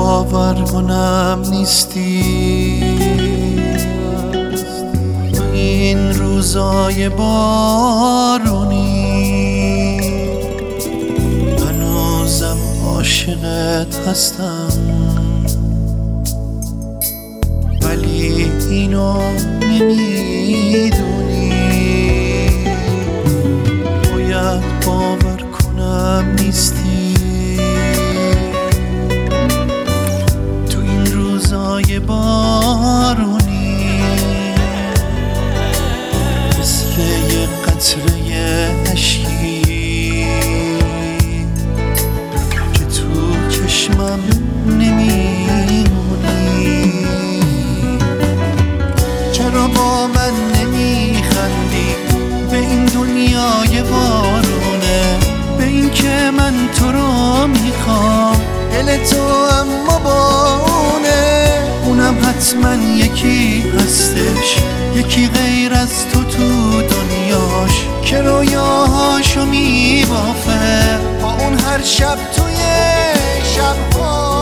باور کنم نیستی تو این روزای بارونی، هنوزم عاشقت هستم ولی اینو نمیدونی. باید باور کنم نیستی تو این روزای بارونی، مثل یه قطره اشکی که تو چشمم نمیمونی. چرا با من نمیخندی به این دنیای بارونه، به این که من تو رو میخوام دل تو اما بارونه. اونم حتما یکی هستش، یکی غیر از تو دنیاش که رویاهاشو میبافه با اون هر شب توی شبها.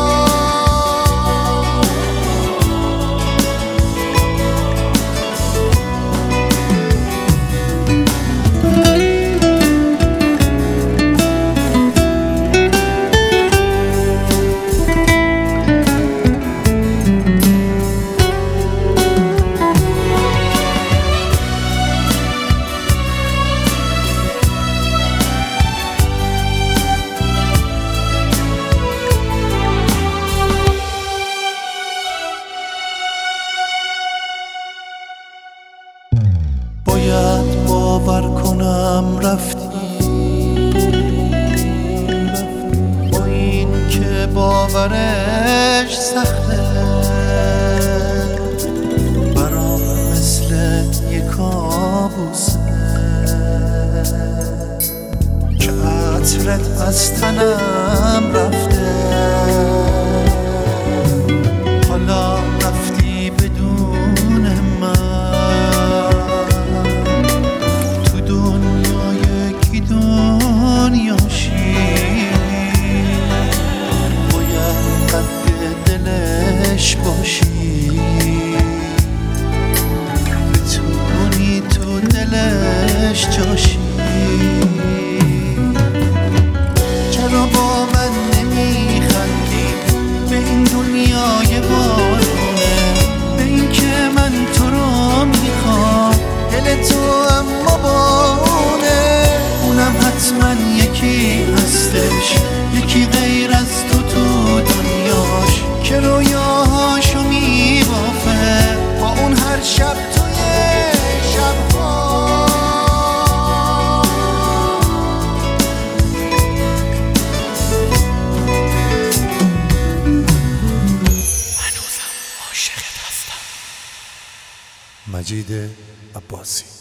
باید باور کنم رفتی با این که باورش سخته، برام مثل یک کابوسه که عطرت از تنم رفته. حالا رفتی بدون من باشی، بتونی تو دلش جاشی. چرا با من نمیخندی به این دنیای بارونه، به این که من تو رو میخوام دل تو اما بارونه. اونم حتما یکی هستش، یکی غیر از تو دنیاش که رویاهاشو میبافه با اون هر شب توی شبها. هنوزم عاشقت هستم. مجید عباسی.